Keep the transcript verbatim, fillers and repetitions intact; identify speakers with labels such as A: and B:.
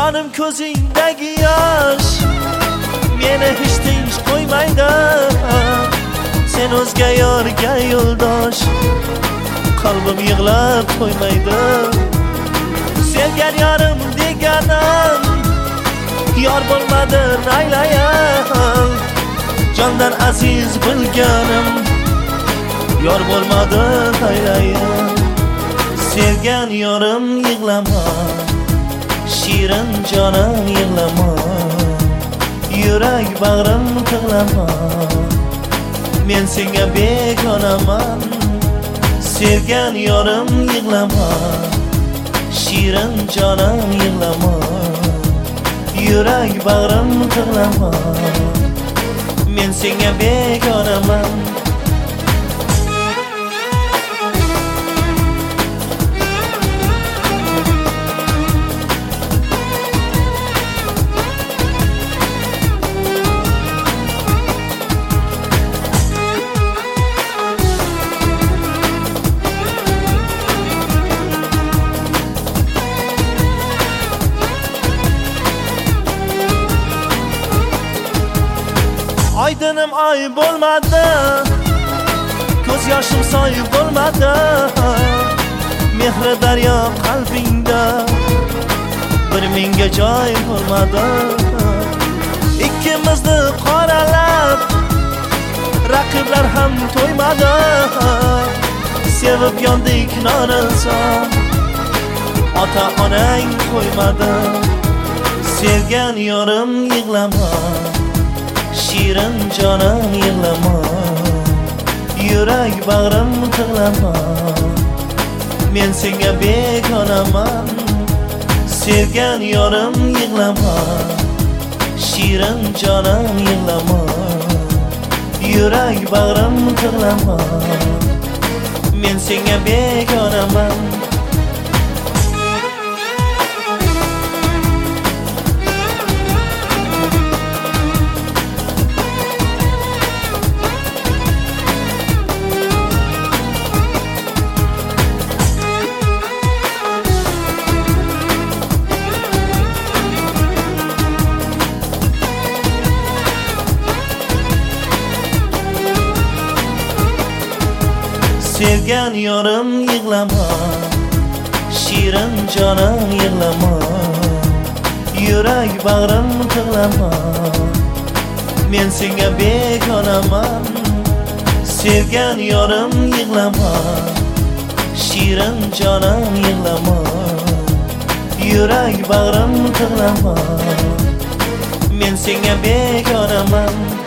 A: jonim ko'zingdagi yosh meni hech tinch qo'ymaydi. Sen o'zga yorga yo'ldosh, qalbim yig'lab to'ymaydi. Sevgan yorim deganim yor bo'lmadi aylayam, jondan aziz bilganim yor bo'lmadi aylayam. Sevgan yorim yig'lama, shirin jonim yig'lama, yurak bag'rim tig'lama, men senga begonaman. Sevgan yorim yig'lama, shirin jonim yig'lama, yurak bag'rim tig'lama, men senga begonaman. Oydinim oy bo'lmadi, ko'z yoshim soy bo'lmadi. Mehri daryo qalbingda bir menga joy bo'lmadi. Ikkimizni qoralab raqiblar ham to'ymadi. Sevib yondik norinso, ota onang qo'ymadi. Sevgan yorim yig'lama, shirin jonim yig'lama, yurak bag'rim tig'lama, men senga begonaman. Sevgan yorim yig'lama, shirin jonim yig'lama, yurak bag'rim tig'lama, men senga begonaman. Sevgan yorim yig'lama, shirin jonim yig'lama, yurak bag'rim tig'lama, men senga begonaman. Sevgan yorim yig'lama, shirin jonim yig'lama, yurak bag'rim tig'lama, men senga begonaman.